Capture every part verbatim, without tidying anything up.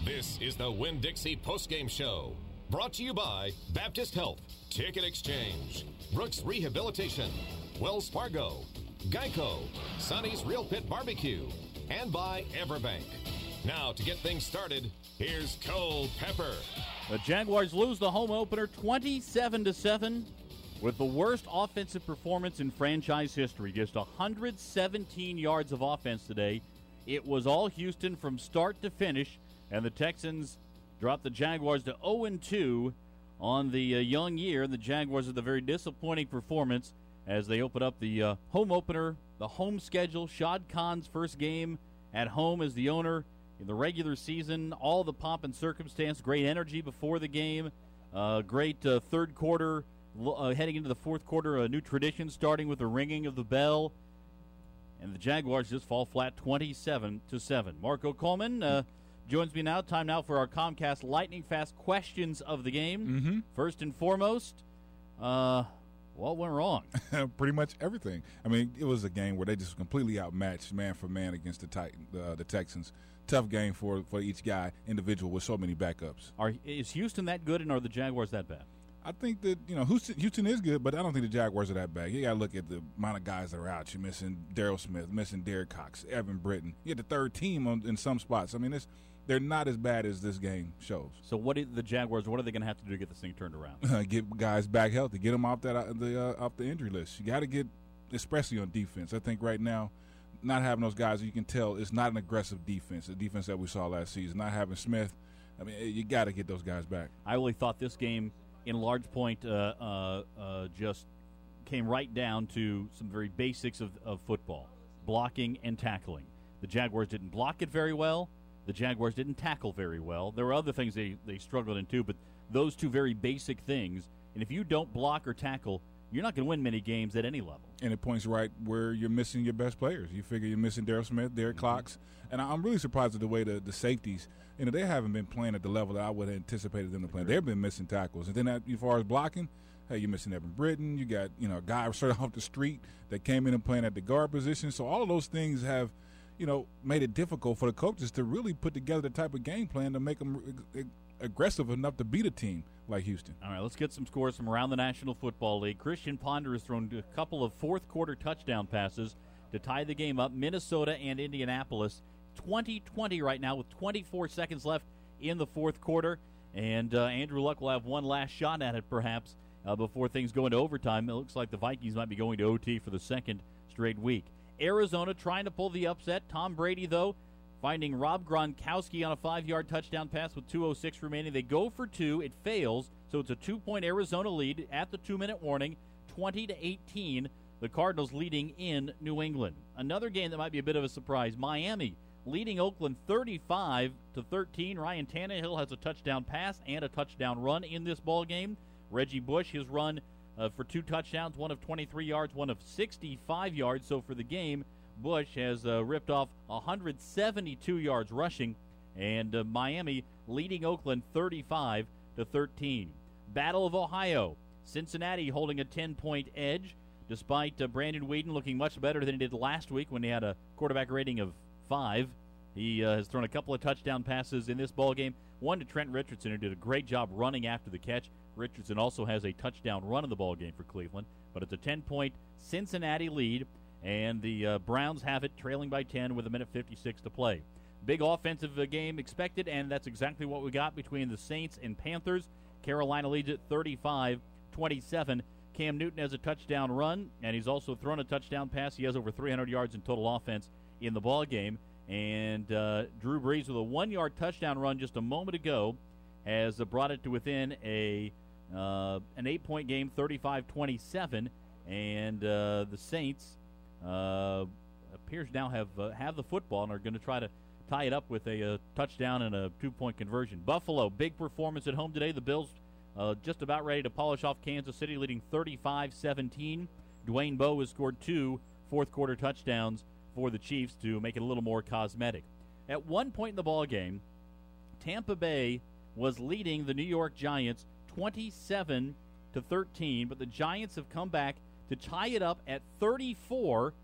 This is the Winn-Dixie postgame show, brought to you by Baptist Health, Ticket Exchange, Brooks Rehabilitation, Wells Fargo, Geico, Sonny's Real Pit Barbecue, and by Everbank. Now, to get things started, here's Cole Pepper. The Jaguars lose the home opener twenty-seven to seven with the worst offensive performance in franchise history. Just one hundred seventeen yards of offense today. It was all Houston from start to finish, and the Texans dropped the Jaguars to oh and two on the uh, young year. The Jaguars with a very disappointing performance as they open up the uh, home opener, the home schedule. Shad Khan's first game at home as the owner in the regular season. All the pomp and circumstance, great energy before the game, uh, great uh, third quarter, uh, heading into the fourth quarter, a new tradition starting with the ringing of the bell. And the Jaguars just fall flat twenty-seven to seven. Marco Coleman uh, joins me now. Time now for our Comcast Lightning Fast questions of the game. Mm-hmm. First and foremost, uh, what went wrong? Pretty much everything. I mean, it was a game where they just completely outmatched man for man against the Titan, uh, the Texans. Tough game for, for each guy, individual, with so many backups. Are is Houston that good, and are the Jaguars that bad? I think that, you know, Houston, Houston is good, but I don't think the Jaguars are that bad. You got to look at the amount of guys that are out. You're missing Daryl Smith, missing Derek Cox, Evan Britton. You had the third team on, in some spots. I mean, it's, they're not as bad as this game shows. So what are the Jaguars, what are they going to have to do to get this thing turned around? Get guys back healthy. Get them off that uh, the uh, off the injury list. You got to get, especially on defense. I think right now, not having those guys, you can tell it's not an aggressive defense, the defense that we saw last season. Not having Smith, I mean, you got to get those guys back. I really thought this game, in large point, uh, uh, uh, just came right down to some very basics of, of football, blocking and tackling. The Jaguars didn't block it very well. The Jaguars didn't tackle very well. There were other things they, they struggled in too, but those two very basic things, and if you don't block or tackle, you're not going to win many games at any level. And it points right where you're missing your best players. You figure you're missing Daryl Smith, Derek mm-hmm. Cox, and I'm really surprised at the way the, the safeties, you know, they haven't been playing at the level that I would have anticipated them to play. They've been missing tackles. And then that, as far as blocking, hey, you're missing Evan Britton. You got, you know, a guy straight off the street that came in and playing at the guard position. So all of those things have, you know, made it difficult for the coaches to really put together the type of game plan to make them ag- aggressive enough to beat a team like Houston. All right, let's get some scores from around the National Football League. Christian Ponder has thrown a couple of fourth-quarter touchdown passes to tie the game up. Minnesota and Indianapolis, twenty twenty right now with twenty-four seconds left in the fourth quarter. And uh, Andrew Luck will have one last shot at it, perhaps, uh, before things go into overtime. It looks like the Vikings might be going to O T for the second straight week. Arizona trying to pull the upset. Tom Brady, though, finding Rob Gronkowski on a five-yard touchdown pass with two oh six remaining. They go for two. It fails, so it's a two-point Arizona lead at the two-minute warning, twenty to eighteen. The Cardinals leading in New England. Another game that might be a bit of a surprise. Miami leading Oakland thirty-five to thirteen. Ryan Tannehill has a touchdown pass and a touchdown run in this ball game. Reggie Bush, his run uh, for two touchdowns, one of twenty-three yards, one of sixty-five yards. So for the game, Bush has uh, ripped off one hundred seventy-two yards rushing, and uh, Miami leading Oakland thirty-five to thirteen. Battle of Ohio, Cincinnati holding a ten-point edge, despite uh, Brandon Weeden looking much better than he did last week when he had a quarterback rating of five. He uh, has thrown a couple of touchdown passes in this ball game. One to Trent Richardson, who did a great job running after the catch. Richardson also has a touchdown run in the ball game for Cleveland, but it's a ten-point Cincinnati lead. And the uh, Browns have it, trailing by ten with a minute fifty-six to play. Big offensive uh, game expected, and that's exactly what we got between the Saints and Panthers. Carolina leads it thirty-five twenty-seven. Cam Newton has a touchdown run, and he's also thrown a touchdown pass. He has over three hundred yards in total offense in the ball game. And uh, Drew Brees with a one-yard touchdown run just a moment ago has uh, brought it to within a uh, an eight-point game, thirty-five twenty-seven. And uh, the Saints Uh, appears now have uh, have the football and are going to try to tie it up with a, a touchdown and a two-point conversion. Buffalo, big performance at home today. The Bills uh, just about ready to polish off Kansas City, leading thirty-five seventeen. Dwayne Bowe has scored two fourth-quarter touchdowns for the Chiefs to make it a little more cosmetic. At one point in the ball game, Tampa Bay was leading the New York Giants twenty-seven to thirteen, but the Giants have come back to tie it up at thirty-four,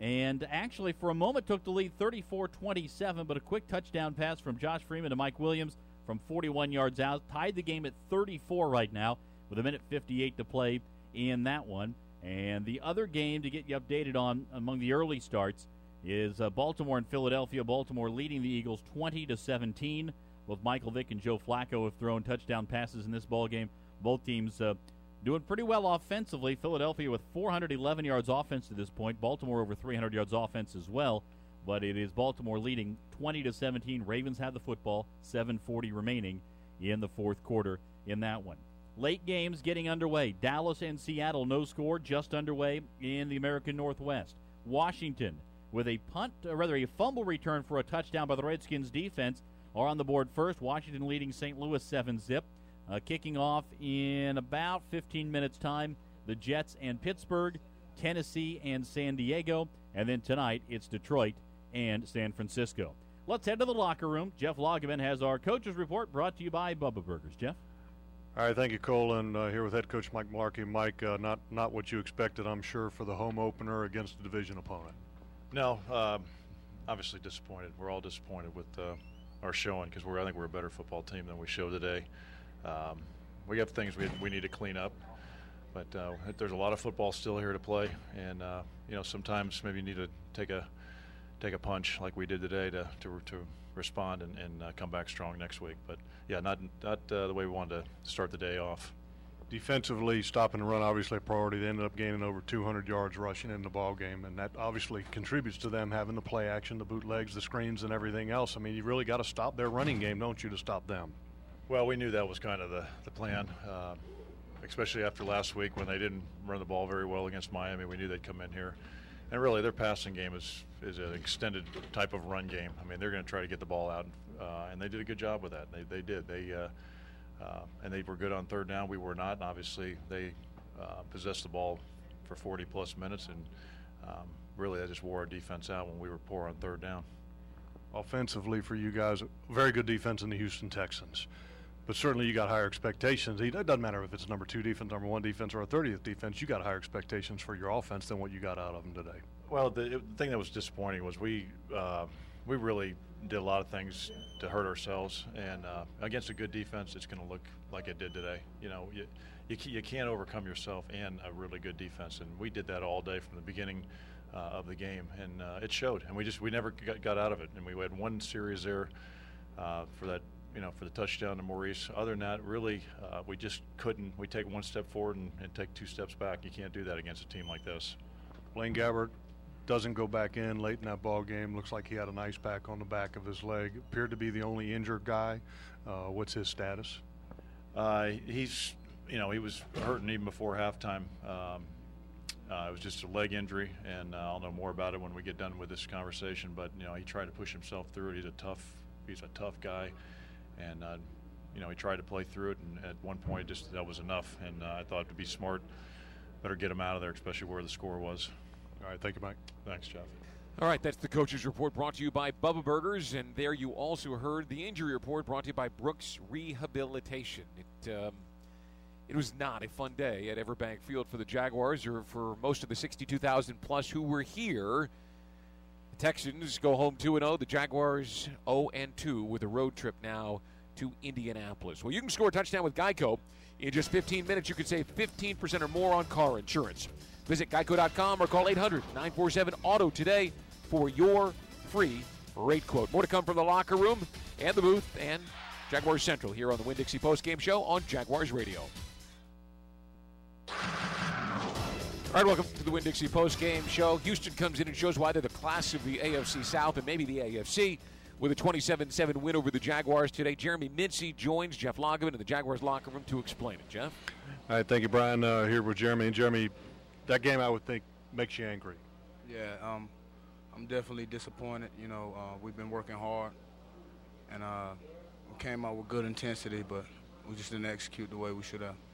and actually for a moment took the lead thirty-four twenty-seven, but a quick touchdown pass from Josh Freeman to Mike Williams from forty-one yards out tied the game at thirty-four right now with a minute fifty-eight to play in that one. And the other game to get you updated on among the early starts is uh, Baltimore and Philadelphia. Baltimore leading the Eagles twenty to seventeen. Both Michael Vick and Joe Flacco have thrown touchdown passes in this ball game. Both teams uh, doing pretty well offensively. Philadelphia with four hundred eleven yards offense to this point. Baltimore over three hundred yards offense as well. But it is Baltimore leading twenty to seventeen. Ravens have the football, seven forty remaining in the fourth quarter in that one. Late games getting underway. Dallas and Seattle, no score, just underway in the American Northwest. Washington with a punt, or rather a fumble return for a touchdown by the Redskins defense are on the board first. Washington leading Saint Louis seven zip. Uh, kicking off in about fifteen minutes time, the Jets and Pittsburgh, Tennessee and San Diego, and then tonight it's Detroit and San Francisco. Let's head to the locker room. Jeff Lageman has our coaches report brought to you by Bubba Burgers. Jeff? All right, thank you, Cole. And uh, here with head coach Mike Mularkey. Mike, uh, not not what you expected, I'm sure, for the home opener against a division opponent. No, um, obviously disappointed. We're all disappointed with uh, our showing because we're I think we're a better football team than we showed today. Um, we have things we we need to clean up, but uh, there's a lot of football still here to play, and uh, you know sometimes maybe you need to take a take a punch like we did today to to, to respond and, and uh, come back strong next week. But yeah, not not uh, the way we wanted to start the day off. Defensively, stop and run obviously a priority. They ended up gaining over two hundred yards rushing in the ball game, and that obviously contributes to them having the play action, the bootlegs, the screens, and everything else. I mean, you really got to stop their running game, don't you, to stop them? Well, we knew that was kind of the, the plan, uh, especially after last week when they didn't run the ball very well against Miami. We knew they'd come in here. And really, their passing game is, is an extended type of run game. I mean, they're going to try to get the ball out, uh, and they did a good job with that. They, they did. They uh, uh, and they were good on third down. We were not, and obviously they uh, possessed the ball for forty-plus minutes, and um, really that just wore our defense out when we were poor on third down. Offensively for you guys, very good defense in the Houston Texans. But certainly you got higher expectations. It doesn't matter if it's number two defense, number one defense, or a thirtieth defense. You got higher expectations for your offense than what you got out of them today. Well, the, the thing that was disappointing was we uh, we really did a lot of things to hurt ourselves. And uh, against a good defense, it's going to look like it did today. You know, you, you, you can't overcome yourself and a really good defense. And we did that all day from the beginning uh, of the game. And uh, it showed. And we just we never got, got out of it. And we had one series there uh, for that. You know, for the touchdown to Maurice. Other than that, really, uh, we just couldn't. We take one step forward and, and take two steps back. You can't do that against a team like this. Blaine Gabbert doesn't go back in late in that ball game. Looks like he had an ice pack on the back of his leg. Appeared to be the only injured guy. Uh, what's his status? Uh, he's, you know, he was hurting even before halftime. Um, uh, it was just a leg injury, and uh, I'll know more about it when we get done with this conversation. But you know, he tried to push himself through it. He's a tough, he's a tough guy. And, uh, you know, he tried to play through it, and at one point just that was enough. And uh, I thought to be smart, better get him out of there, especially where the score was. All right, thank you, Mike. Thanks, Jeff. All right, that's the Coach's Report brought to you by Bubba Burgers. And there you also heard the Injury Report brought to you by Brooks Rehabilitation. It, um, it was not a fun day at Everbank Field for the Jaguars or for most of the sixty-two thousand plus who were here. The Texans go home two and oh. The Jaguars oh and two with a road trip now to Indianapolis. Well, you can score a touchdown with Geico. In just fifteen minutes, you can save fifteen percent or more on car insurance. Visit geico dot com or call eight hundred nine four seven auto today for your free rate quote. More to come from the locker room and the booth and Jaguars Central here on the Winn-Dixie postgame show on Jaguars Radio. All right, welcome to the Winn-Dixie postgame show. Houston comes in and shows why they're the class of the A F C South and maybe the A F C with a twenty-seven seven win over the Jaguars today. Jeremy Mincy joins Jeff Lageman in the Jaguars locker room to explain it. Jeff? All right, thank you, Brian. Uh, here with Jeremy. And Jeremy, that game I would think makes you angry. Yeah, um, I'm definitely disappointed. You know, uh, we've been working hard, and uh, we came out with good intensity, but we just didn't execute the way we should have.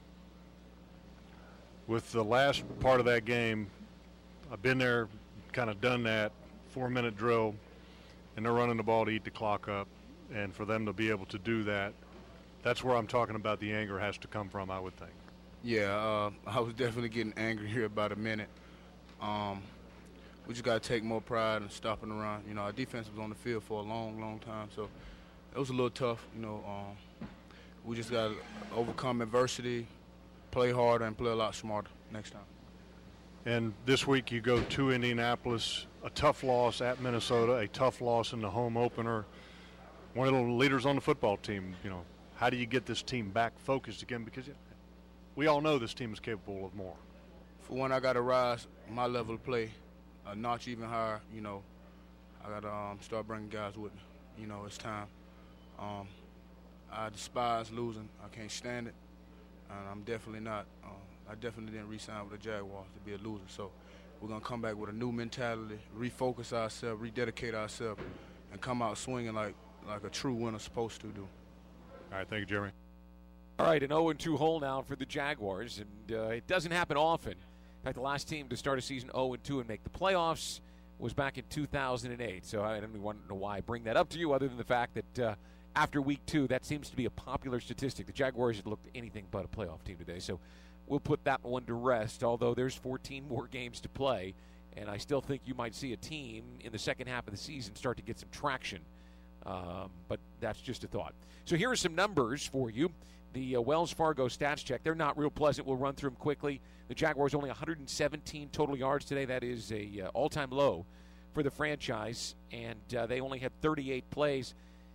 With the last part of that game, I've been there, kind of done that, four-minute drill, and they're running the ball to eat the clock up. And for them to be able to do that, that's where I'm talking about the anger has to come from, I would think. Yeah, uh, I was definitely getting angry here about a minute. Um, we just got to take more pride in stopping the run. You know, our defense was on the field for a long, long time, so it was a little tough. You know, um, we just got to overcome adversity, play harder, and play a lot smarter next time. And this week you go to Indianapolis, a tough loss at Minnesota, a tough loss in the home opener. One of the leaders on the football team, you know, how do you get this team back focused again? Because we all know this team is capable of more. For one, I got to rise my level of play a notch even higher. You know, I got to um, start bringing guys with me. You know, it's time. Um, I despise losing. I can't stand it. And I'm definitely not. Um, I definitely didn't re-sign with the Jaguars to be a loser. So we're going to come back with a new mentality, refocus ourselves, rededicate ourselves, and come out swinging like, like a true winner's supposed to do. All right, thank you, Jeremy. All right, an oh and two hole now for the Jaguars, and uh, it doesn't happen often. In fact, the last team to start a season oh and two and make the playoffs was back in two thousand eight. So I don't even want to know why I bring that up to you, other than the fact that uh, after week two, that seems to be a popular statistic. The Jaguars had looked anything but a playoff team today, so we'll put that one to rest, although there's fourteen more games to play, and I still think you might see a team in the second half of the season start to get some traction. Um, but that's just a thought. So here are some numbers for you. The uh, Wells Fargo stats check, they're not real pleasant. We'll run through them quickly. The Jaguars only one hundred seventeen total yards today. That is a uh, all-time low for the franchise, and uh, they only had thirty-eight plays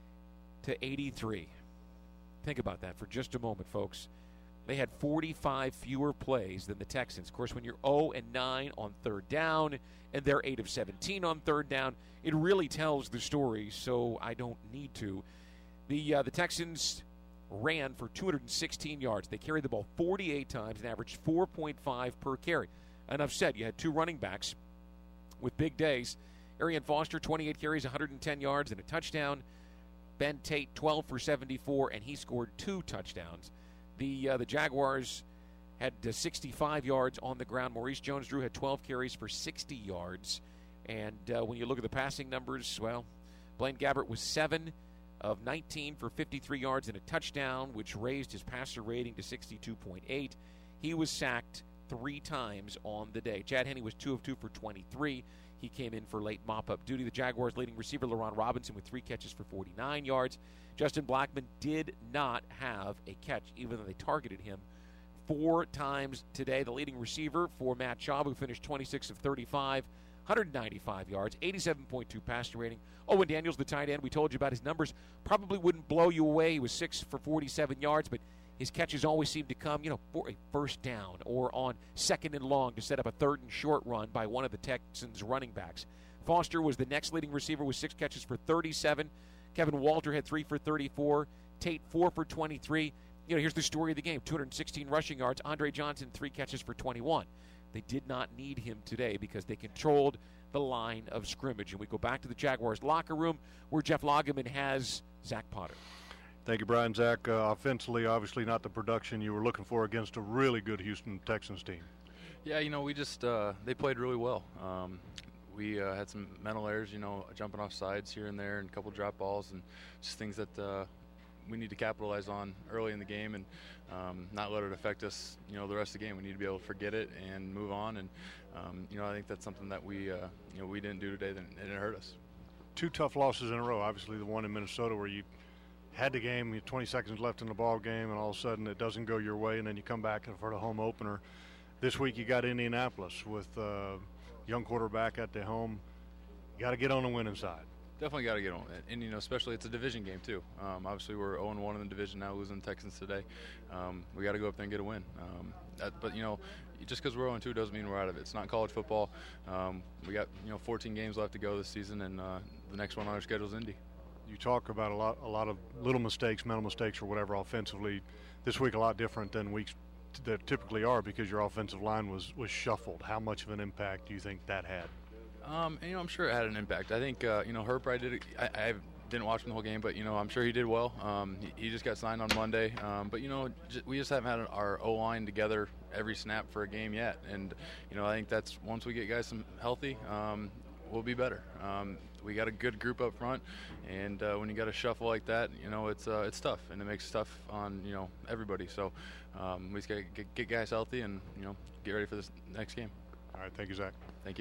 to eighty-three. Think about that for just a moment, folks. They had forty-five fewer plays than the Texans. Of course, when you're oh and nine on third down and they're eight of seventeen on third down, it really tells the story, so I don't need to. The uh, the Texans ran for two hundred sixteen yards. They carried the ball forty-eight times and averaged four point five per carry. Enough said, you had two running backs with big days. Arian Foster, twenty-eight carries, one hundred ten yards and a touchdown. Ben Tate, twelve for seventy-four, and he scored two touchdowns. The uh, the Jaguars had uh, sixty-five yards on the ground. Maurice Jones-Drew had twelve carries for sixty yards. And uh, when you look at the passing numbers, well, Blaine Gabbert was seven of nineteen for fifty-three yards and a touchdown, which raised his passer rating to sixty-two point eight. He was sacked three times on the day. Chad Henne was two of two for twenty-three. He came in for late mop-up duty. The Jaguars' leading receiver, LaRon Robinson, with three catches for forty-nine yards. Justin Blackmon did not have a catch, even though they targeted him four times today. The leading receiver for Matt Schaub, who finished twenty-six of thirty-five, one hundred ninety-five yards, eighty-seven point two passer rating. Owen Daniels, the tight end, we told you about his numbers, probably wouldn't blow you away. He was six for forty-seven yards, but his catches always seem to come, you know, for a first down or on second and long to set up a third and short run by one of the Texans' running backs. Foster was the next leading receiver with six catches for thirty-seven. Kevin Walter had three for thirty-four. Tate, four for twenty-three. You know, here's the story of the game. two hundred sixteen rushing yards. Andre Johnson, three catches for twenty-one. They did not need him today because they controlled the line of scrimmage. And we go back to the Jaguars locker room where Jeff Lageman has Zach Potter. Thank you, Brian. Zach, uh, offensively, obviously not the production you were looking for against a really good Houston Texans team. Yeah, you know, we just uh, they played really well. Um, we uh, had some mental errors, you know, jumping off sides here and there and a couple drop balls and just things that uh, we need to capitalize on early in the game and um, not let it affect us, you know, the rest of the game. We need to be able to forget it and move on. And, um, you know, I think that's something that we, uh, you know, we didn't do today and it hurt us. Two tough losses in a row. Obviously the one in Minnesota where you had the game, you had twenty seconds left in the ball game, and all of a sudden it doesn't go your way, and then you come back for the home opener. This week you got Indianapolis with a young quarterback at the home. You got to get on the winning side. Definitely got to get on it. And, you know, especially it's a division game, too. Um, obviously, we're oh and one in the division now, losing the Texans today. Um, we got to go up there and get a win. Um, that, but, you know, just because we're oh and two doesn't mean we're out of it. It's not college football. Um, we got, you know, fourteen games left to go this season, and uh, the next one on our schedule is Indy. You talk about a lot, a lot of little mistakes, mental mistakes or whatever offensively. This week a lot different than weeks that typically are because your offensive line was, was shuffled. How much of an impact do you think that had? Um, and, you know, I'm sure it had an impact. I think, uh, you know, Herb probably did it. I, I didn't watch him the whole game, but, you know, I'm sure he did well. Um, he, he just got signed on Monday. Um, but, you know, j- we just haven't had our O-line together every snap for a game yet. And, you know, I think that's once we get guys some healthy, um, we'll be better. Um, we got a good group up front, and uh, when you got a shuffle like that, you know, it's uh, it's tough, and it makes stuff on, you know, everybody. So um, we just got to get, get guys healthy and, you know, get ready for this next game. All right, thank you, Zach. Thank you.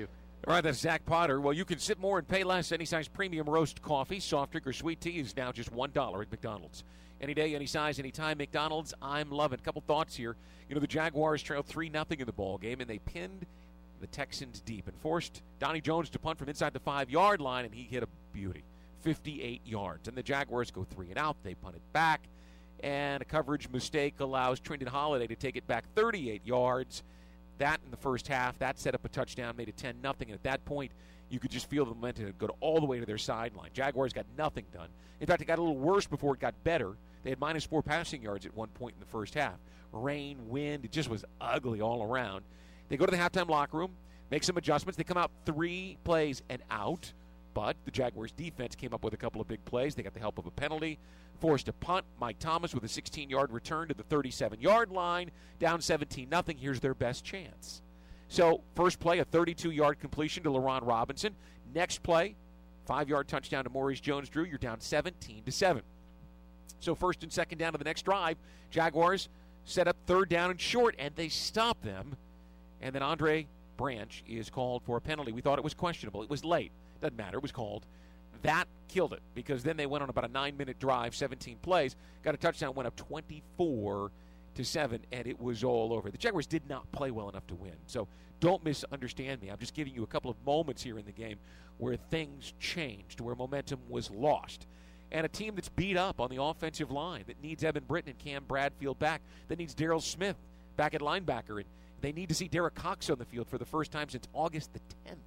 All right, that's Zach Potter. Well, you can sip more and pay less. Any size premium roast coffee, soft drink, or sweet tea is now just one dollar at McDonald's. Any day, any size, any time. McDonald's, I'm loving. A couple thoughts here. You know, the Jaguars trailed three nothing in the ball game, and they pinned the Texans deep and forced Donnie Jones to punt from inside the five-yard line, and he hit a beauty, fifty-eight yards. And the Jaguars go three and out. They punt it back, and a coverage mistake allows Trenton Holiday to take it back thirty-eight yards. That in the first half, that set up a touchdown, made it ten nothing, and at that point, you could just feel the momentum go all the way to their sideline. Jaguars got nothing done. In fact, it got a little worse before it got better. They had minus four passing yards at one point in the first half. Rain, wind, it just was ugly all around. They go to the halftime locker room, make some adjustments. They come out three plays and out, but the Jaguars' defense came up with a couple of big plays. They got the help of a penalty, forced a punt. Mike Thomas with a sixteen-yard return to the thirty-seven-yard line, down seventeen nothing. Here's their best chance. So, first play, a thirty-two-yard completion to LaRon Robinson. Next play, five-yard touchdown to Maurice Jones-Drew. You're down seventeen to seven. So, first and second down to the next drive. Jaguars set up third down and short, and they stop them. And then Andre Branch is called for a penalty. We thought it was questionable. It was late. Doesn't matter. It was called. That killed it, because then they went on about a nine-minute drive, seventeen plays, got a touchdown, went up twenty-four to seven, and it was all over. The Jaguars did not play well enough to win. So don't misunderstand me. I'm just giving you a couple of moments here in the game where things changed, where momentum was lost. And a team that's beat up on the offensive line, that needs Evan Britton and Cam Bradfield back, that needs Darrell Smith back at linebacker, and they need to see Derek Cox on the field for the first time since August the tenth.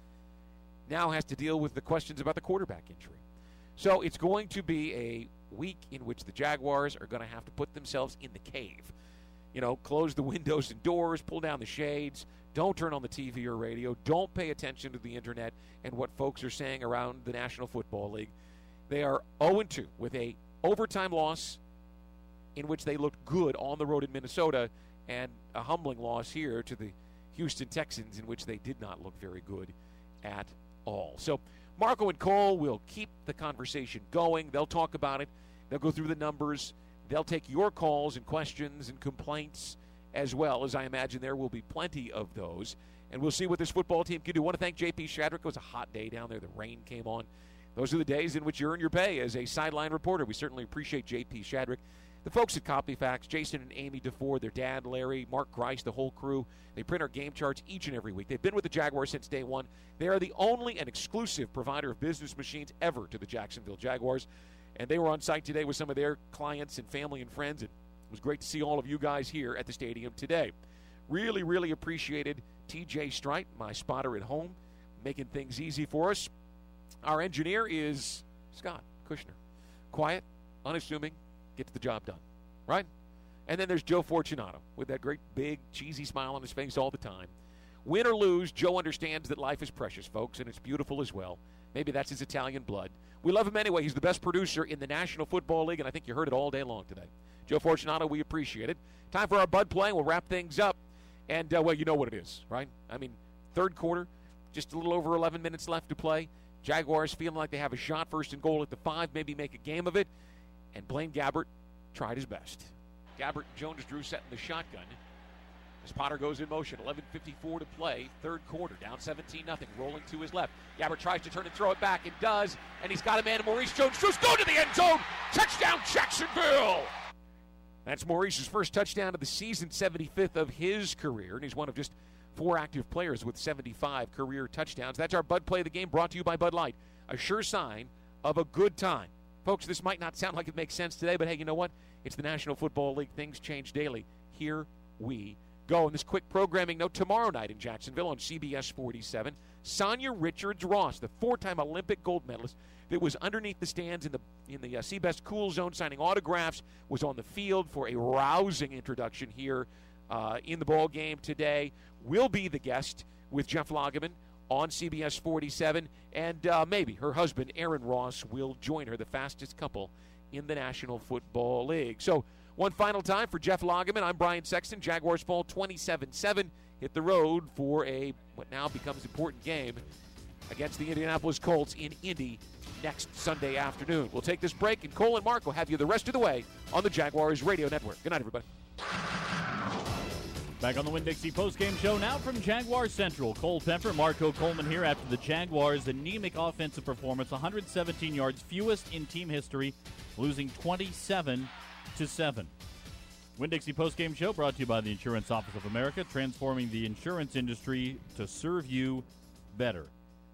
Now has to deal with the questions about the quarterback injury. So it's going to be a week in which the Jaguars are going to have to put themselves in the cave. You know, close the windows and doors, pull down the shades, don't turn on the T V or radio, don't pay attention to the internet and what folks are saying around the National Football League. They are oh and two with a overtime loss in which they looked good on the road in Minnesota, and a humbling loss here to the Houston Texans in which they did not look very good at all. So Marco and Cole will keep the conversation going. They'll talk about it. They'll go through the numbers. They'll take your calls and questions and complaints as well, as I imagine there will be plenty of those. And we'll see what this football team can do. I want to thank J P Shadrick. It was a hot day down there. The rain came on. Those are the days in which you earn your pay as a sideline reporter. We certainly appreciate J P Shadrick. The folks at Copyfax, Jason and Amy DeFore, their dad, Larry, Mark Grice, the whole crew, they print our game charts each and every week. They've been with the Jaguars since day one. They are the only and exclusive provider of business machines ever to the Jacksonville Jaguars. And they were on site today with some of their clients and family and friends. And it was great to see all of you guys here at the stadium today. Really, really appreciated T J Strite, my spotter at home, making things easy for us. Our engineer is Scott Kushner. Quiet, unassuming, gets the job done, right? And then there's Joe Fortunato with that great big cheesy smile on his face all the time. Win or lose, Joe understands that life is precious, folks, and it's beautiful as well. Maybe that's his Italian blood. We love him anyway. He's the best producer in the National Football League, and I think you heard it all day long today. Joe Fortunato, we appreciate it. Time for our Bud Play. We'll wrap things up. And, uh, well, you know what it is, right? I mean, third quarter, just a little over eleven minutes left to play. Jaguars feeling like they have a shot, first and goal at the five, maybe make a game of it. And Blaine Gabbert tried his best. Gabbert and Jones-Drew setting the shotgun. As Potter goes in motion, eleven fifty-four to play, third quarter, down seventeen nothing, rolling to his left. Gabbert tries to turn and throw it back, and does, and he's got a man, Maurice Jones-Drew's going to the end zone. Touchdown, Jacksonville! That's Maurice's first touchdown of the season, seventy-fifth of his career, and he's one of just four active players with seventy-five career touchdowns. That's our Bud Play of the Game, brought to you by Bud Light, a sure sign of a good time. Folks, this might not sound like it makes sense today, but hey, you know what? It's the National Football League. Things change daily. Here we go. And this quick programming note, tomorrow night in Jacksonville on C B S forty-seven, Sonia Richards-Ross, the four-time Olympic gold medalist that was underneath the stands in the in the uh, Seabest Cool Zone signing autographs, was on the field for a rousing introduction here uh, in the ball game today. Will be the guest with Jeff Lageman on C B S forty-seven, and uh, maybe her husband, Aaron Ross, will join her, the fastest couple in the National Football League. So one final time for Jeff Lageman. I'm Brian Sexton. Jaguars fall twenty-seven seven. Hit the road for a what now becomes important game against the Indianapolis Colts in Indy next Sunday afternoon. We'll take this break, and Cole and Mark will have you the rest of the way on the Jaguars Radio Network. Good night, everybody. Back on the Winn-Dixie postgame show now from Jaguar Central. Cole Pepper, Marco Coleman here after the Jaguars' anemic offensive performance, one hundred seventeen yards, fewest in team history, losing twenty-seven to seven. Winn-Dixie postgame show brought to you by the Insurance Office of America, transforming the insurance industry to serve you better.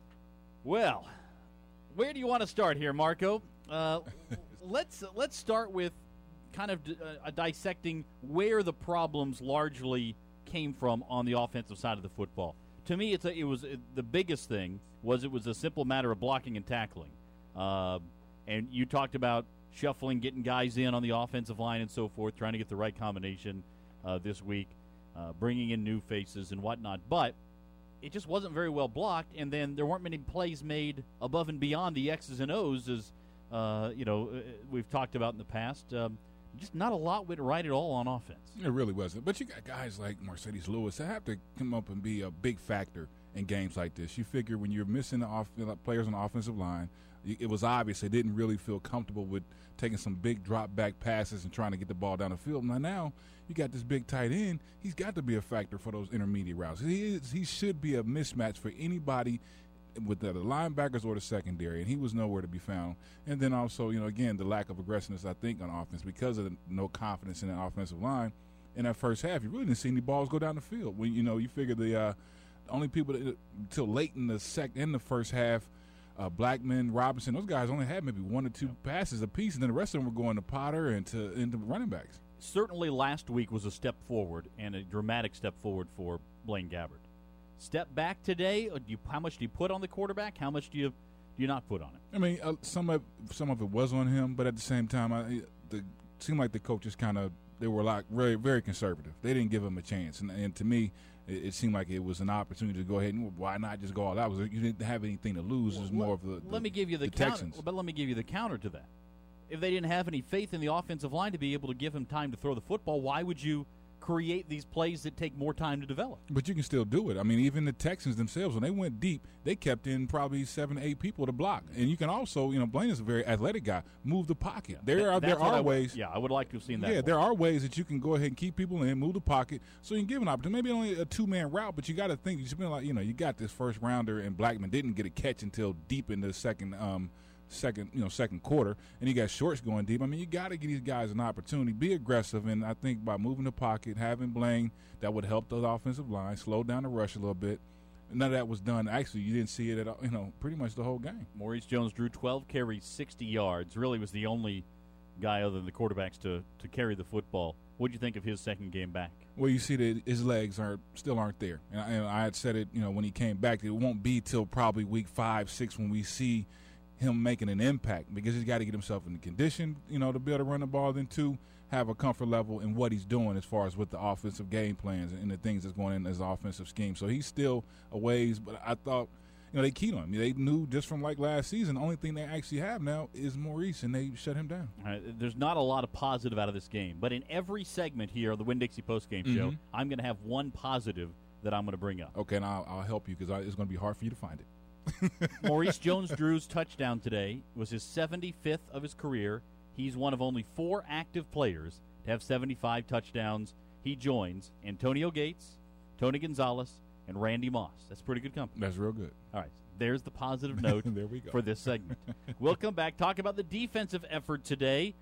Well, where do you want to start here, Marco? Uh, let's let's start with kind of uh, dissecting where the problems largely came from on the offensive side of the football. To me, it's a, it was it, the biggest thing was it was a simple matter of blocking and tackling. Uh, and you talked about shuffling, getting guys in on the offensive line and so forth, trying to get the right combination uh, this week, uh, bringing in new faces and whatnot. But it just wasn't very well blocked, and then there weren't many plays made above and beyond the X's and O's, as uh, you know we've talked about in the past. Um, Just not a lot went right at all on offense. It really wasn't. But you got guys like Mercedes Lewis that have to come up and be a big factor in games like this. You figure when you're missing the off- players on the offensive line, it was obvious they didn't really feel comfortable with taking some big drop-back passes and trying to get the ball down the field. Now, now you got this big tight end. He's got to be a factor for those intermediate routes. He is, he should be a mismatch for anybody with the linebackers or the secondary, and he was nowhere to be found. And then also, you know, again, the lack of aggressiveness, I think, on offense because of the no confidence in the offensive line. In that first half, you really didn't see any balls go down the field. When you know, you figure the uh, only people that, until late in the sec in the first half, uh, Blackman, Robinson, those guys only had maybe one or two passes apiece, and then the rest of them were going to Potter and to into running backs. Certainly, last week was a step forward and a dramatic step forward for Blaine Gabbert. Step back today. Or do you, how much do you put on the quarterback? How much do you do you not put on it? I mean, uh, some of some of it was on him, but at the same time, I, the it seemed like the coaches kind of they were like very very conservative. They didn't give him a chance, and, and to me, it, it seemed like it was an opportunity to go ahead and why not just go all out? You didn't have anything to lose. It was more of the, the let me give you the, the counter, Texans. but let me give you the counter to that. If they didn't have any faith in the offensive line to be able to give him time to throw the football, why would you create these plays that take more time to develop? But you can still do it. I mean, even the Texans themselves, when they went deep, they kept in probably seven, eight people to block. And you can also, you know, Blaine is a very athletic guy, move the pocket. Yeah, there that, are there are I, ways. Yeah, I would like to have seen that. Yeah, more. there are ways that you can go ahead and keep people in, move the pocket, so you can give an opportunity. Maybe only a two-man route, but you got to think. You been like, you know, you got this first rounder, and Blackman didn't get a catch until deep in the second um, second, you know, second quarter, and you got Shorts going deep. I mean, you got to give these guys an opportunity, be aggressive, and I think by moving the pocket, having Blaine, that would help the offensive line, slow down the rush a little bit. None of that was done. Actually, you didn't see it at all, you know, pretty much the whole game. Maurice Jones-Drew, twelve carries, sixty yards. Really was the only guy other than the quarterbacks to, to carry the football. What did you think of his second game back? Well, you see that his legs are still aren't there. And I, and I had said it, you know, when he came back, it won't be till probably week five, six when we see him making an impact, because he's got to get himself in the condition, you know, to be able to run the ball, then two, have a comfort level in what he's doing as far as with the offensive game plans and the things that's going in his offensive scheme. So he's still a ways, but I thought, you know, they keyed on him. They knew just from like last season, the only thing they actually have now is Maurice, and they shut him down. All right, there's not a lot of positive out of this game, but in every segment here on the Winn-Dixie postgame mm-hmm. show, I'm going to have one positive that I'm going to bring up. Okay, and I'll, I'll help you because it's going to be hard for you to find it. Maurice Jones-Drew's touchdown today was his seventy-fifth of his career. He's one of only four active players to have seventy-five touchdowns. He joins Antonio Gates, Tony Gonzalez, and Randy Moss. That's pretty good company. That's real good. All right, there's the positive note there we go. for this segment. We'll come back, talk about the defensive effort today.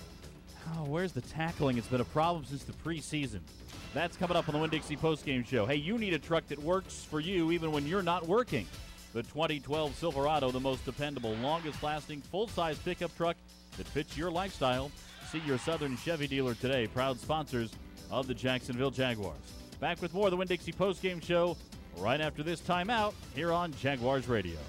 Oh, where's the tackling? It's been a problem since the preseason. That's coming up on the Winn-Dixie postgame show. Hey, you need a truck that works for you even when you're not working. The twenty twelve Silverado, the most dependable, longest-lasting, full-size pickup truck that fits your lifestyle. See your Southern Chevy dealer today, proud sponsors of the Jacksonville Jaguars. Back with more of the Winn-Dixie postgame show right after this timeout here on Jaguars Radio.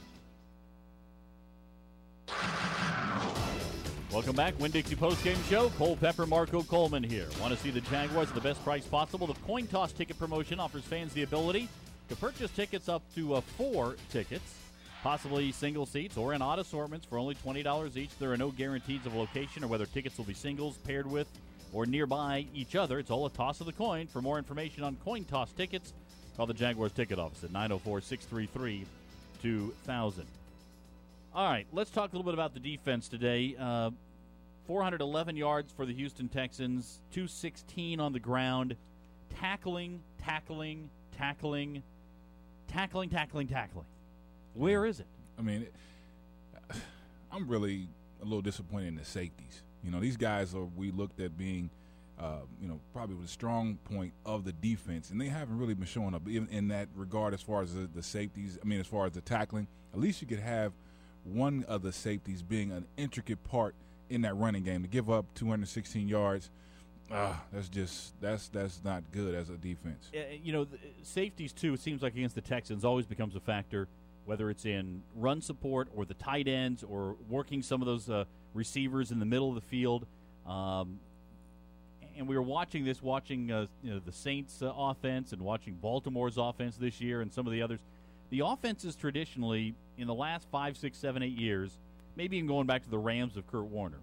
Welcome back, Winn-Dixie postgame show. Cole Pepper, Marco Coleman here. Want to see the Jaguars at the best price possible? The coin toss ticket promotion offers fans the ability to purchase tickets up to uh, four tickets, possibly single seats or in odd assortments for only twenty dollars each. There are no guarantees of location or whether tickets will be singles, paired with, or nearby each other. It's all a toss of the coin. For more information on coin toss tickets, call the Jaguars ticket office at nine oh four, six three three, two thousand. All right, let's talk a little bit about the defense today. Uh, four hundred eleven yards for the Houston Texans, two sixteen on the ground, tackling, tackling, tackling, tackling, tackling, tackling. Where is it? I mean, it, I'm really a little disappointed in the safeties. You know, these guys are we looked at being, uh, you know, probably the strong point of the defense, and they haven't really been showing up in, in that regard as far as the, the safeties. I mean, as far as the tackling, at least you could have one of the safeties being an intricate part in that running game. To give up two hundred sixteen yards, uh, that's just that's that's not good as a defense. Uh, you know, the safeties too. It seems like against the Texans always becomes a factor, whether it's in run support or the tight ends or working some of those uh, receivers in the middle of the field. Um, and we were watching this, watching uh, you know, the Saints' uh, offense and watching Baltimore's offense this year and some of the others. The offenses traditionally, in the last five, six, seven, eight years, maybe even going back to the Rams of Kurt Warner,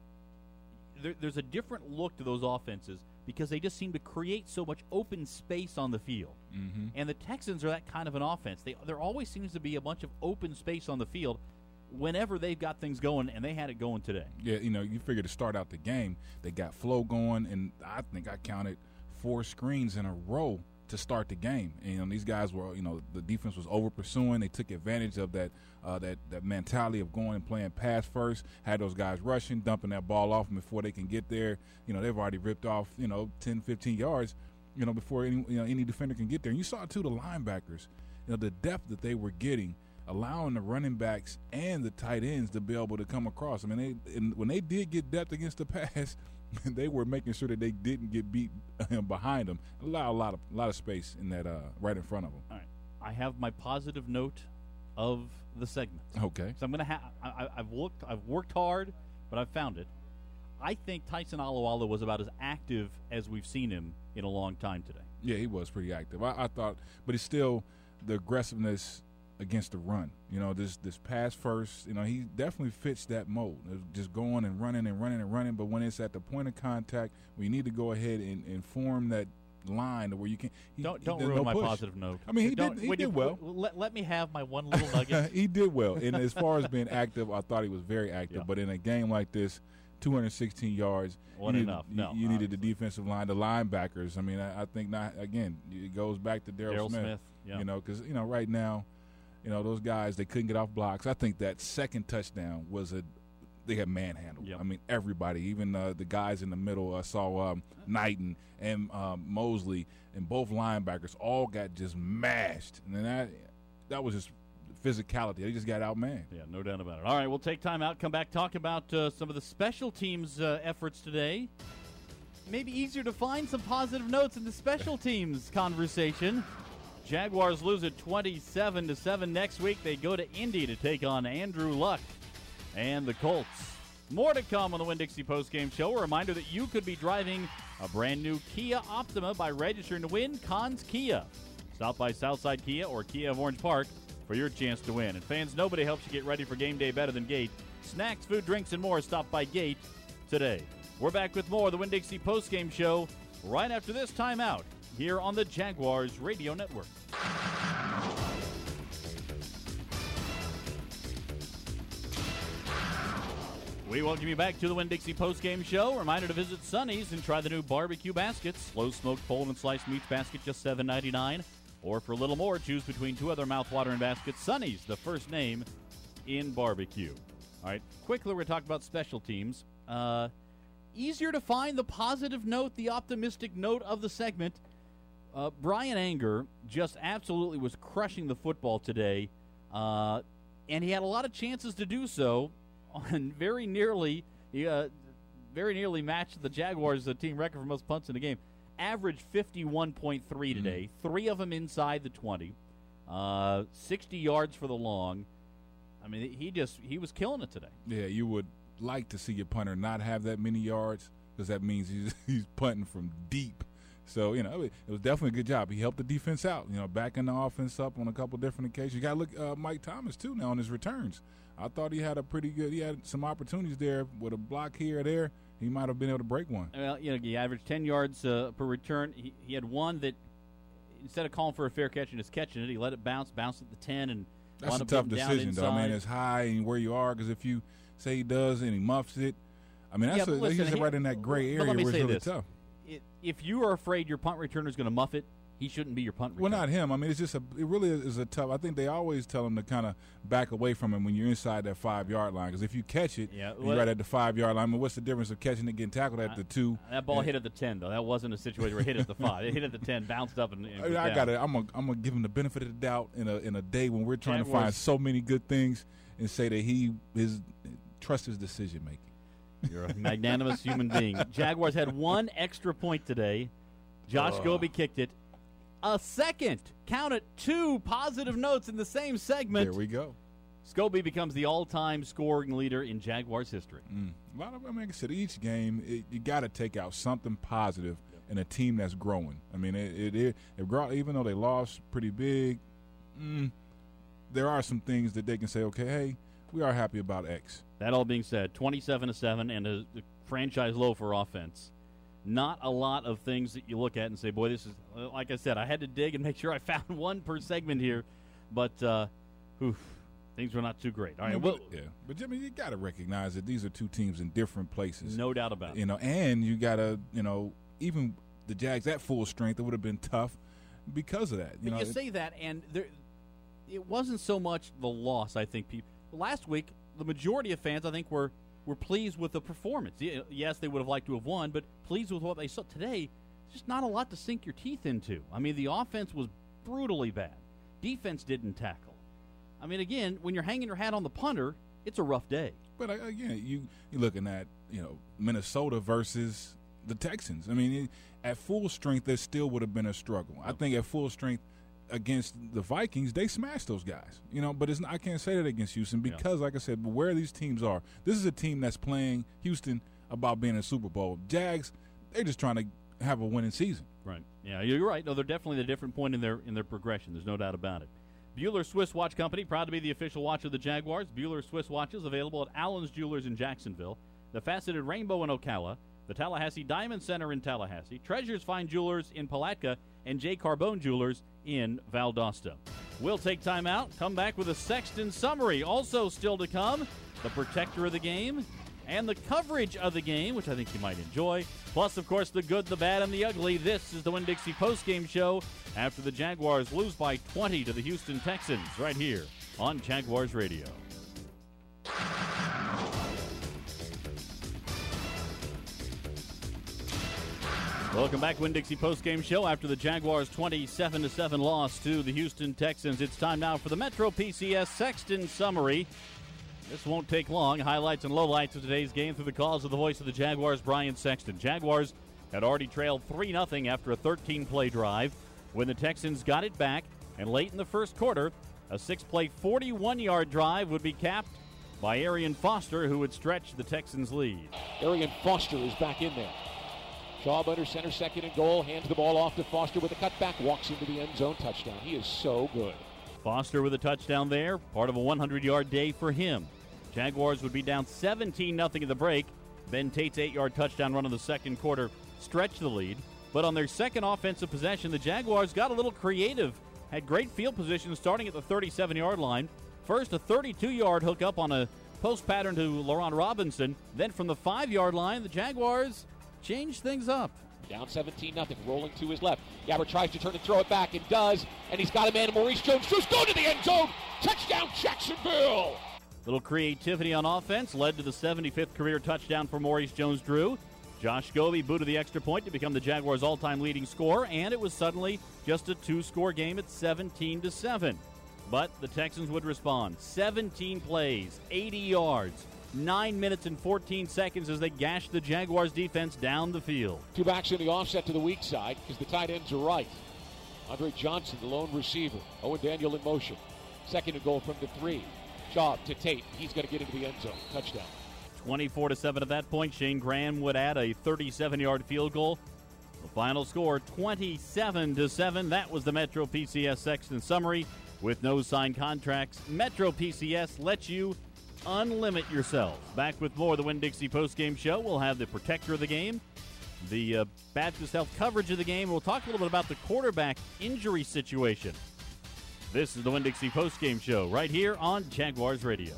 there, there's a different look to those offenses because they just seem to create so much open space on the field. Mm-hmm. And the Texans are that kind of an offense. They, there always seems to be a bunch of open space on the field whenever they've got things going, and they had it going today. Yeah, you know, you figure to start out the game, they got flow going, and I think I counted four screens in a row to start the game. And, you know, these guys were, you know, the defense was over pursuing. They took advantage of that uh, that that mentality of going and playing pass first, had those guys rushing, dumping that ball off them before they can get there. You know, they've already ripped off, you know, ten, fifteen yards, you know, before any, you know, any defender can get there. And you saw, too, the linebackers, you know, the depth that they were getting, allowing the running backs and the tight ends to be able to come across. I mean, they and when they did get depth against the pass, they were making sure that they didn't get beat behind them. Allow a lot of a lot of space in that uh, right in front of them. All right, I have my positive note of the segment. Okay, so I'm gonna have. I've looked. I've worked hard, but I've found it. I think Tyson Alualu was about as active as we've seen him in a long time today. Yeah, he was pretty active. I, I thought, but it's still the aggressiveness against the run. You know, this this pass first, you know, he definitely fits that mold. Just going and running and running and running, but when it's at the point of contact, we need to go ahead and, and form that line where you can he, don't don't he, ruin no my push. positive note. I mean, he don't, did he did did well. Let, let me have my one little nugget. He did well. And as far as being active, I thought he was very active. Yeah. But in a game like this, two hundred sixteen yards, Wasn't you, needed, enough. you, No, you needed the defensive line, the linebackers. I mean, I, I think not. Again, it goes back to Darryl Smith. Smith yeah. You know, because you know right now, you know those guys they couldn't get off blocks. I think that second touchdown was a they had manhandled. Yep. I mean, everybody, even uh, the guys in the middle. I saw um, Knighton and um, Mosley and both linebackers all got just mashed, and then that that was just physicality. They just got outmanned. Yeah, no doubt about it. All right, we'll take time out, come back, talk about uh, some of the special teams uh, efforts today. Maybe easier to find some positive notes in the special teams conversation. Jaguars lose it twenty-seven to seven next week. They go to Indy to take on Andrew Luck and the Colts. More to come on the Winn-Dixie postgame show. A reminder that you could be driving a brand new Kia Optima by registering to win Cons Kia. Stop by Southside Kia or Kia of Orange Park for your chance to win. And fans, nobody helps you get ready for game day better than Gate. Snacks, food, drinks, and more. Stop by Gate today. We're back with more of the Winn-Dixie postgame show right after this timeout here on the Jaguars Radio Network. We welcome you back to the Winn-Dixie postgame show. Reminder to visit Sonny's and try the new barbecue baskets. Slow smoked pole and sliced meats basket, just seven ninety-nine. Or for a little more, choose between two other mouth-watering baskets. Sonny's, the first name in barbecue. All right, quickly we're talking about special teams. Uh, easier to find the positive note, the optimistic note of the segment. Uh, Brian Anger just absolutely was crushing the football today, uh, and he had a lot of chances to do so. On very nearly, he, uh, very nearly matched the Jaguars' uh, team record for most punts in the game. Averaged fifty-one point three today, mm-hmm. three of them inside the twenty, uh, sixty yards for the long. I mean, he just he was killing it today. Yeah, you would like to see your punter not have that many yards because that means he's he's punting from deep. So, you know, it was definitely a good job. He helped the defense out, you know, backing the offense up on a couple different occasions. You got to look uh, Mike Thomas, too, now on his returns. I thought he had a pretty good – he had some opportunities there with a block here or there. He might have been able to break one. Well, you know, he averaged ten yards uh, per return. He, he had one that instead of calling for a fair catch and just catching it, he let it bounce, bounced at the ten, and that's wound a up tough getting decision, down though. I inside. mean, it's high and where you are because if you say he does and he muffs it, I mean, that's Yeah, a, listen, he's he, right in that gray area let me where it's say really this. tough. it, if you are afraid your punt returner is going to muff it, he shouldn't be your punt returner. Well, not him. I mean, it's just a. It really is a tough. I think they always tell him to kind of back away from him when you're inside that five yard line. Because if you catch it, yeah, well, well, you're right at the five yard line. I mean, what's the difference of catching it, getting tackled at I, the two? That ball and, hit at the ten, though. That wasn't a situation where it hit at the five. It hit at the ten, bounced up, and, and I, I got it. I'm gonna I'm gonna give him the benefit of the doubt in a in a day when we're trying Jaguars. to find so many good things and say that he is trust his decision making. You're a magnanimous human being. Jaguars had one extra point today. Josh Uh. Goby kicked it. A second. Count it, two positive notes in the same segment. There we go. Scobie becomes the all-time scoring leader in Jaguars history. Mm. A lot of, I mean, like I said, each game it, you got to take out something positive in a team that's growing. I mean, it, it, it, it even though they lost pretty big, mm, there are some things that they can say, okay, hey, we are happy about X. That all being said, twenty-seven to seven and a, a franchise low for offense. Not a lot of things that you look at and say, boy, this is, like I said, I had to dig and make sure I found one per segment here, but uh, oof, things were not too great. All right, yeah, well, but, yeah. but Jimmy, you got to recognize that these are two teams in different places. No doubt about it. You know, and you got to, you know, even the Jags at full strength, it would have been tough because of that. You but know, you say that, and there, it wasn't so much the loss, I think. People last week, the majority of fans, I think, were were pleased with the performance. Yes, they would have liked to have won, but pleased with what they saw today. Just not a lot to sink your teeth into. I mean, the offense was brutally bad. Defense didn't tackle. I mean, again, when you're hanging your hat on the punter, it's a rough day. But uh, again, you you're looking at, you know, Minnesota versus the Texans. I mean, it, at full strength, there still would have been a struggle. I think at full strength against the Vikings, they smashed those guys. You know, but it's not, I can't say that against Houston because, yeah. like I said, where these teams are, this is a team that's playing Houston about being in a Super Bowl. Jags, they're just trying to have a winning season. Right. Yeah, you're right. No, they're definitely at a different point in their in their progression. There's no doubt about it. Bueller Swiss Watch Company, proud to be the official watch of the Jaguars. Bueller Swiss watches available at Allen's Jewelers in Jacksonville, the Faceted Rainbow in Ocala, the Tallahassee Diamond Center in Tallahassee, Treasures Fine Jewelers in Palatka, and J. Carbone Jewelers in Valdosta. We'll take time out, come back with a Sexton summary. Also still to come, the protector of the game and the coverage of the game, which I think you might enjoy. Plus, of course, the good, the bad, and the ugly. This is the Winn-Dixie postgame show after the Jaguars lose by twenty to the Houston Texans right here on Jaguars Radio. Welcome back, Winn-Dixie postgame show after the Jaguars' twenty-seven to seven loss to the Houston Texans. It's time now for the Metro P C S Sexton summary. This won't take long. Highlights and lowlights of today's game through the calls of the voice of the Jaguars, Brian Sexton. Jaguars had already trailed three nothing after a thirteen-play drive when the Texans got it back, and late in the first quarter, a six-play, forty-one-yard drive would be capped by Arian Foster, who would stretch the Texans' lead. Arian Foster is back in there. Schaub under center, second and goal, hands the ball off to Foster with a cutback, walks into the end zone, touchdown. He is so good. Foster with a touchdown there, part of a hundred-yard day for him. Jaguars would be down seventeen nothing at the break. Ben Tate's eight-yard touchdown run in the second quarter stretched the lead. But on their second offensive possession, the Jaguars got a little creative. Had great field position starting at the thirty-seven-yard line. First, a thirty-two-yard hookup on a post pattern to Laron Robinson. Then from the five-yard line, the Jaguars changed things up. Down seventeen nothing, rolling to his left. Gabbert tries to turn and throw it back and does. And he's got a man, Maurice Jones-Drew, going to the end zone. Touchdown, Jacksonville! Little creativity on offense led to the seventy-fifth career touchdown for Maurice Jones-Drew. Josh Goby booted the extra point to become the Jaguars' all-time leading scorer, and it was suddenly just a two-score game at seventeen to seven. But the Texans would respond. seventeen plays, eighty yards, nine minutes and fourteen seconds as they gashed the Jaguars' defense down the field. Two backs in the offset to the weak side because the tight ends are right. Andre Johnson, the lone receiver. Owen Daniel in motion. Second and goal from the three. Schaub to Tate. He's going to get into the end zone. Touchdown. twenty-four to seven at that point. Shane Graham would add a thirty-seven-yard field goal. The final score, twenty-seven to seven. That was the Metro P C S Sexton summary. With no signed contracts, Metro P C S lets you unlimit yourselves. Back with more of the Winn-Dixie postgame show. We'll have the protector of the game, the uh, Baptist Health coverage of the game. We'll talk a little bit about the quarterback injury situation. This is the Winn-Dixie postgame show right here on Jaguars Radio.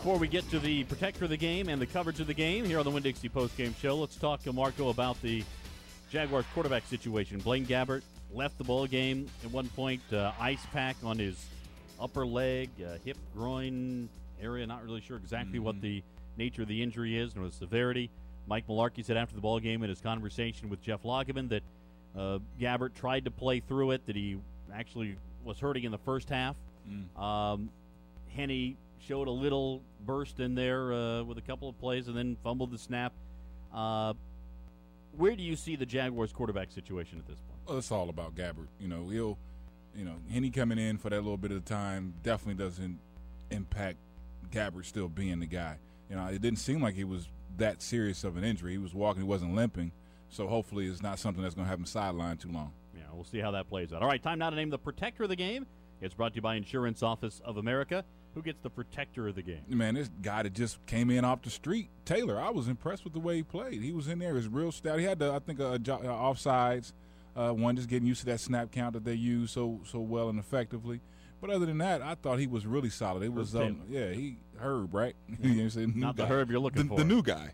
Before we get to the protector of the game and the coverage of the game here on the Winn-Dixie postgame show, let's talk to Marco about the Jaguars quarterback situation. Blaine Gabbert left the ball game at one point, uh, ice pack on his upper leg, uh, hip, groin area. Not really sure exactly mm-hmm. what the nature of the injury is nor the severity. Mike Mularkey said after the ball game in his conversation with Jeff Lageman that uh, Gabbert tried to play through it, that he actually was hurting in the first half. Mm. Um, Henne showed a little burst in there uh, with a couple of plays and then fumbled the snap. Uh, where do you see the Jaguars quarterback situation at this point? Well, it's all about Gabbert. You know, he'll, you know, Henne coming in for that little bit of time definitely doesn't impact Gabbert still being the guy. You know, it didn't seem like he was that serious of an injury. He was walking, he wasn't limping. So hopefully it's not something that's going to have him sidelined too long. Yeah, we'll see how that plays out. All right, time now to name the protector of the game. It's brought to you by Insurance Office of America. Who gets the protector of the game? Man, this guy that just came in off the street, Taylor. I was impressed with the way he played. He was in there. He was real stout. He had, the, I think, a, a, a offsides. Uh, one, just getting used to that snap count that they use so so well and effectively. But other than that, I thought he was really solid. It was, um, yeah, he Herb, right? Yeah. You know what I'm saying? Not the Herb you're looking the, for. The new guy.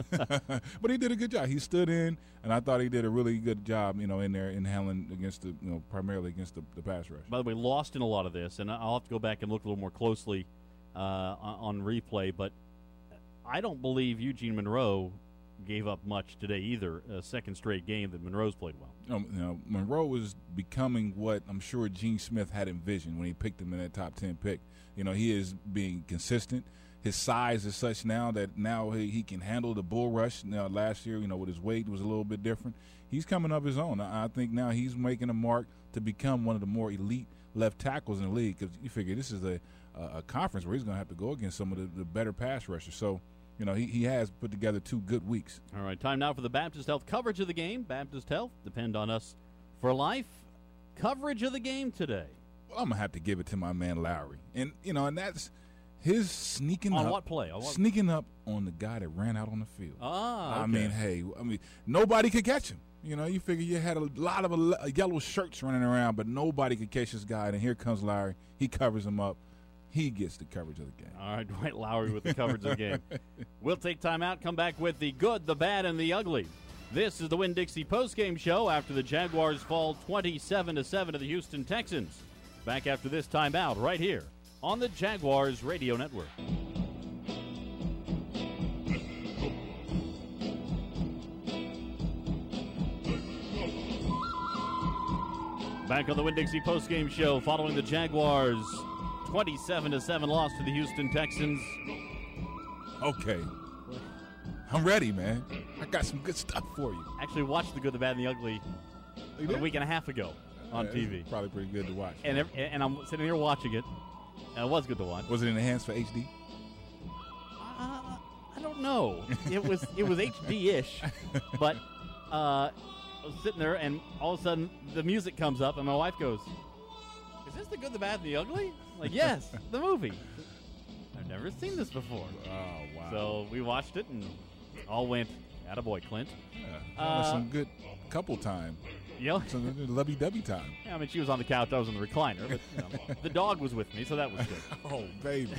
But he did a good job. He stood in, and I thought he did a really good job, you know, in there in handling against the, you know, primarily against the, the pass rush. By the way, lost in a lot of this, and I'll have to go back and look a little more closely uh, on replay. But I don't believe Eugene Monroe gave up much today either. A second straight game that Monroe's played well. Um, you know, Monroe was becoming what I'm sure Gene Smith had envisioned when he picked him in that top ten pick. You know, he is being consistent. His size is such now that now he, he can handle the bull rush. Now, last year, you know, with his weight was a little bit different. He's coming up his own. I, I think now he's making a mark to become one of the more elite left tackles in the league, because you figure this is a, a, a conference where he's going to have to go against some of the, the better pass rushers. So, you know, he, he has put together two good weeks. All right, time now for the Baptist Health coverage of the game. Baptist Health, depend on us for life. Coverage of the game today. Well, I'm going to have to give it to my man Lowry. And, you know, and that's his sneaking on up. On what play? On what sneaking up on the guy that ran out on the field. Ah, okay. I mean, hey, I mean, nobody could catch him. You know, you figure you had a lot of a, a yellow shirts running around, but nobody could catch this guy. And here comes Lowry. He covers him up. He gets the coverage of the game. All right, Dwight Lowry with the coverage of the game. We'll take time out, come back with the good, the bad, and the ugly. This is the Winn-Dixie postgame show after the Jaguars fall twenty-seven to seven to the Houston Texans. Back after this timeout right here on the Jaguars Radio Network. Back on the Winn-Dixie postgame show following the Jaguars' twenty-seven to seven loss to the Houston Texans. Okay. I'm ready, man. I got some good stuff for you. Actually watched the good, the bad, and the ugly a week and a half ago on yeah, T V. Probably pretty good to watch. And every, and I'm sitting here watching it, and it was good to watch. Was it enhanced for H D? Uh, I don't know. It was it was H D-ish, but uh, I was sitting there, and all of a sudden the music comes up, and my wife goes, "Is this the good, the bad, and the ugly?" I'm like, yes, the movie. I've never seen this before. Oh, wow. So we watched it, and all went, attaboy, Clint. Yeah, uh, some good couple time. Yeah. Some lovey-dovey time. Yeah, I mean, she was on the couch, I was on the recliner, but you know, the dog was with me, so that was good. Oh, baby.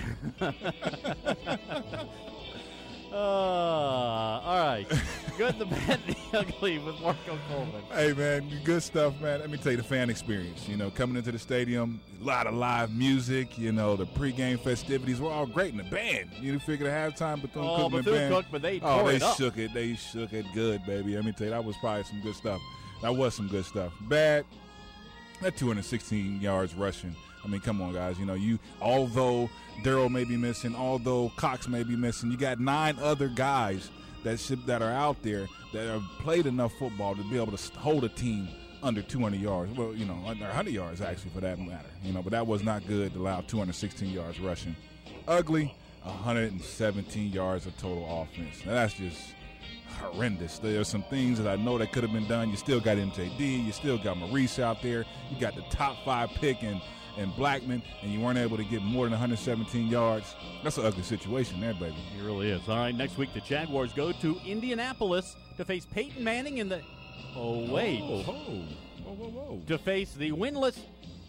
Uh, all right. Good, the bad, the ugly with Marco Coleman. Hey, man, good stuff, man. Let me tell you the fan experience. You know, coming into the stadium, a lot of live music. You know, the pregame festivities were all great. And the band, you figure the halftime Bethune-Cookman oh, band. Bethune-Cookman, but they oh, tore they it up. shook it. They shook it good, baby. Let me tell you, that was probably some good stuff. That was some good stuff. Bad, that two hundred sixteen yards rushing. I mean, come on, guys. You know, you although Darrell may be missing, although Cox may be missing, you got nine other guys that should, that are out there that have played enough football to be able to hold a team under two hundred yards. Well, you know, under one hundred yards, actually, for that matter. You know, but that was not good to allow two hundred sixteen yards rushing. Ugly, one hundred seventeen yards of total offense. Now, that's just horrendous. There's some things that I know that could have been done. You still got M J D. You still got Maurice out there. You got the top five pick and and Blackman, and you weren't able to get more than one hundred seventeen yards. That's an ugly situation there, baby. It really is. All right, next week the Jaguars go to Indianapolis to face Peyton Manning in the – oh, wait. Whoa, whoa, whoa, whoa, whoa. To face the winless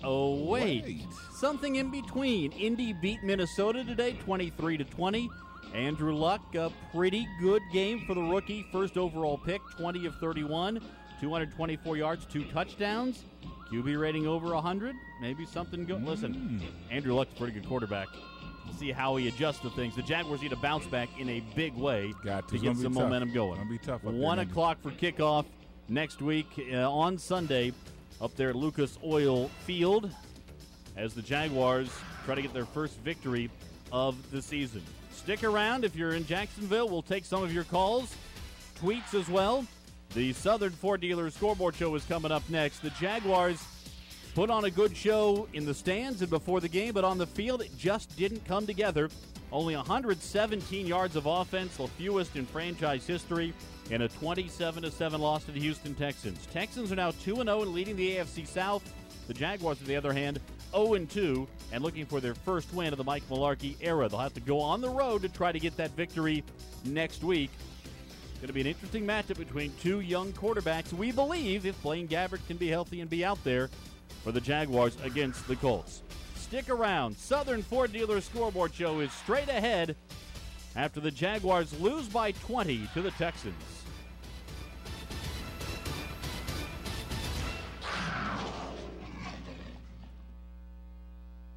Oh, wait. Wait. Something in between. Indy beat Minnesota today, twenty-three to twenty. Andrew Luck, a pretty good game for the rookie. First overall pick, twenty of thirty-one, two hundred twenty-four yards, two touchdowns. Q B rating over one hundred. Maybe something good. Mm. Listen, Andrew Luck's a pretty good quarterback. We'll see how he adjusts to things. The Jaguars need to bounce back in a big way Got to, to get some tough. momentum going. It's gonna be tough. One there, o'clock for kickoff next week uh, on Sunday up there at Lucas Oil Field as the Jaguars try to get their first victory of the season. Stick around if you're in Jacksonville. We'll take some of your calls, tweets as well. The Southern Ford Dealer Scoreboard Show is coming up next. The Jaguars put on a good show in the stands and before the game, but on the field it just didn't come together. Only one hundred seventeen yards of offense, the fewest in franchise history, and a twenty-seven to seven loss to the Houston Texans. Texans are now two and oh and leading the A F C South. The Jaguars, on the other hand, oh and two and looking for their first win of the Mike Mularkey era. They'll have to go on the road to try to get that victory next week. Going to be an interesting matchup between two young quarterbacks, we believe, if Blaine Gabbert can be healthy and be out there for the Jaguars against the Colts. Stick around. Southern Ford Dealer Scoreboard Show is straight ahead after the Jaguars lose by twenty to the Texans.